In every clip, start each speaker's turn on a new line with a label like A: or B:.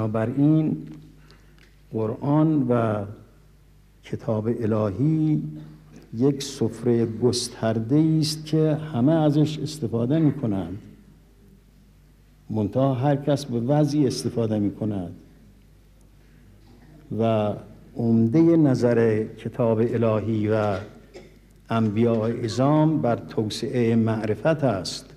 A: بنابراین قرآن و کتاب الهی یک سفره گسترده است که همه ازش استفاده می کنند، منتها هر کس به وضعی استفاده می کند و عمده نظر کتاب الهی و انبیاء اعظام بر توسعه معرفت است.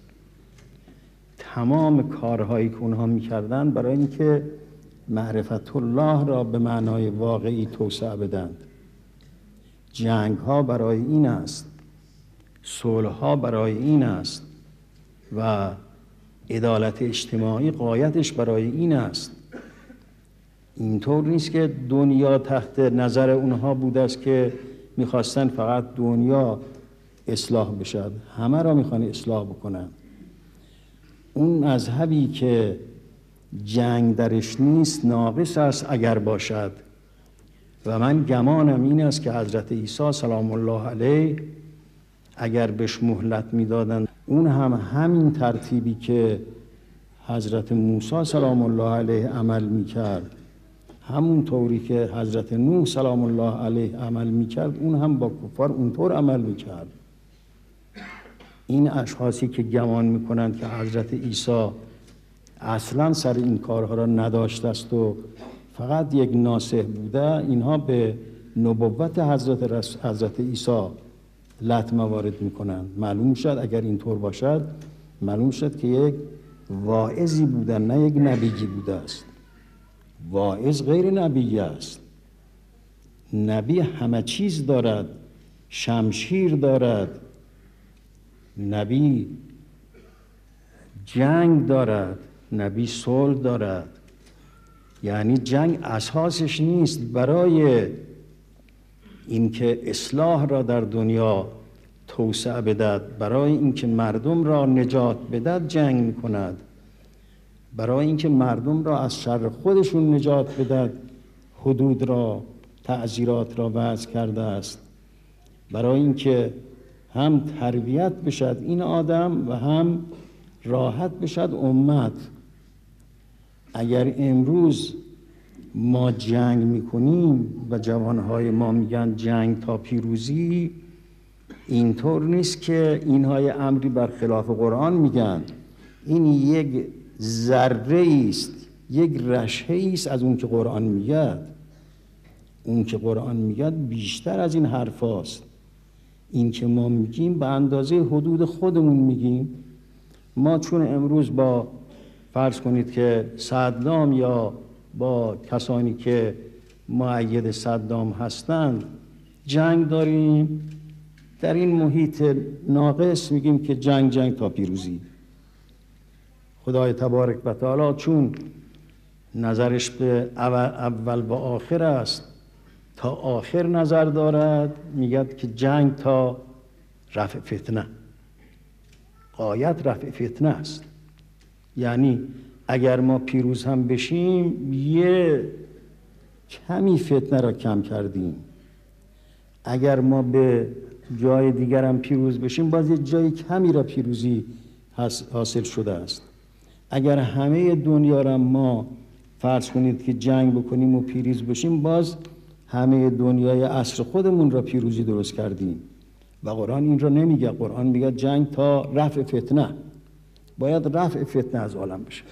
A: تمام کارهایی که اونها می‌کردند برای اینکه معرفت الله را به معنای واقعی توسعه بدند. جنگ‌ها برای این است، صلح‌ها برای این است و عدالت اجتماعی غایتش برای این است. اینطور نیست که دنیا تحت نظر اونها بوده است که میخواستن فقط دنیا اصلاح بشد، همه را میخوان اصلاح بکنن. اون مذهبی که جنگ درش نیست ناقص است اگر باشد، و من گمانم این است که حضرت عیسی سلام الله علیه اگر بهش مهلت میدادن اون هم همین ترتیبی که حضرت موسی سلام الله علیه عمل میکرد، همون طوری که حضرت نوح سلام الله علیه عمل میکرد، اون هم با کفار اونطور عمل میکرد. این اشخاصی که گمان میکنند که حضرت عیسی اصلا سر این کارها را نداشته است و فقط یک ناصح بوده، اینها به نبوت حضرت عیسی لطمه وارد میکنند. معلوم شد اگر اینطور باشد، معلوم شد که یک واعظی بوده، نه یک نبیی بوده است. واعظ غیر نبی است. نبی همه چیز دارد، شمشیر دارد، نبی جنگ دارد، نبی صلح دارد. یعنی جنگ اساسش نیست. برای اینکه اصلاح را در دنیا توسعه بدهد، برای اینکه مردم را نجات بدهد جنگ می‌کند. برای اینکه مردم را از شر خودشون نجات بدهد حدود را، تعزیرات را وضع کرده است. برای اینکه هم تربیت بشد این آدم و هم راحت بشد امت. اگر امروز ما جنگ میکنیم و جوانهای ما میگن جنگ تا پیروزی، اینطور نیست که اینها امری برخلاف قرآن میگن. این یک ذره است، یک رشحه است از اون که قرآن میگه. اون که قرآن میگه بیشتر از این حرف هاست. این که ما میگیم به اندازه حدود خودمون میگیم. ما چون امروز با فرض کنید که صدام یا با کسانی که مؤید صدام هستند جنگ داریم، در این محیط ناقص میگیم که جنگ تا پیروزی. خدای تبارک و تعالی چون نظرش به اول و آخر است، تا آخر نظر دارد، میگد که جنگ تا رفع فتنه، غایت رفع فتنه است. یعنی اگر ما پیروز هم بشیم یه کمی فتنه را کم کردیم. اگر ما به جای دیگر هم پیروز بشیم باز یه جای کمی را پیروزی حاصل شده است. اگر همه دنیا را ما فرض کنید که جنگ بکنیم و پیروز بشیم، باز همه دنیای عصر خودمون را پیروزی درست کردیم. و قرآن این را نمیگه. قرآن میگه جنگ تا رفع فتنه، باید رفع فتنه از عالم بشه.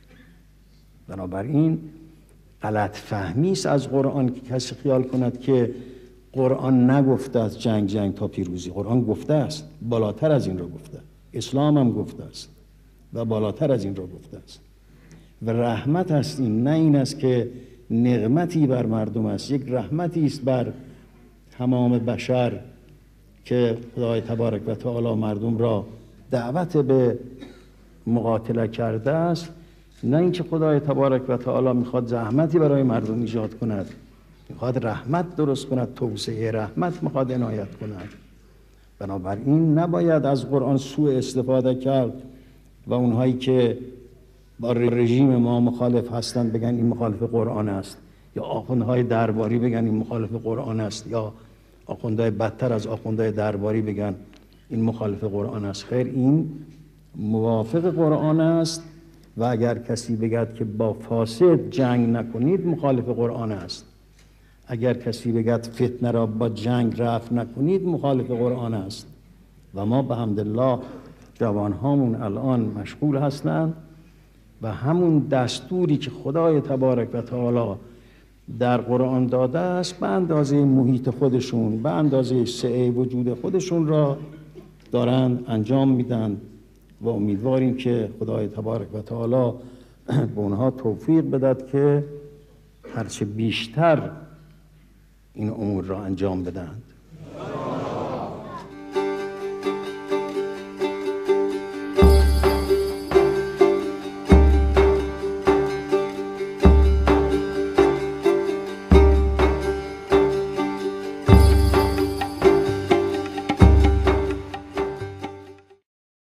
A: بنابراین غلط فهمی است از قرآن که کسی خیال کند که قرآن نگفته است جنگ تا پیروزی. قرآن گفته است، بالاتر از این را گفته. اسلام هم گفته است و بالاتر از این را گفته است. و رحمت است این، نه این است که نقمتی بر مردم است. یک رحمتی است بر تمام بشر که خدای تبارک و تعالی مردم را دعوت به مقاتله کرده است. نه اینکه خدای تبارک و تعالی میخواد زحمتی برای مردم ایجاد کند، میخواد رحمت درست کند، توسعه رحمت میخواد عنایت کند. بنابراین نباید از قرآن سوء استفاده کرد و اونهایی که با رژیم ما مخالف هستند بگن این مخالف قرآن است، یا آخوندهای درباری بگن این مخالف قرآن است، یا آخوندهای بدتر از آخوندهای درباری بگن این مخالف قرآن است. خیر، این موافق قرآن است و اگر کسی بگد که با فاسد جنگ نکنید مخالف قرآن است. اگر کسی بگد فتنه را با جنگ رفع نکنید مخالف قرآن است. و ما به حمدالله جوانهامون الان مشغول هستند و همون دستوری که خدای تبارک و تعالی در قرآن داده است به اندازه محیط خودشون، به اندازه سعه وجود خودشون را دارند انجام میدن و امیدواریم که خدای تبارک و تعالی به اونها توفیق بدهد که هرچه بیشتر این امور را انجام بدهند.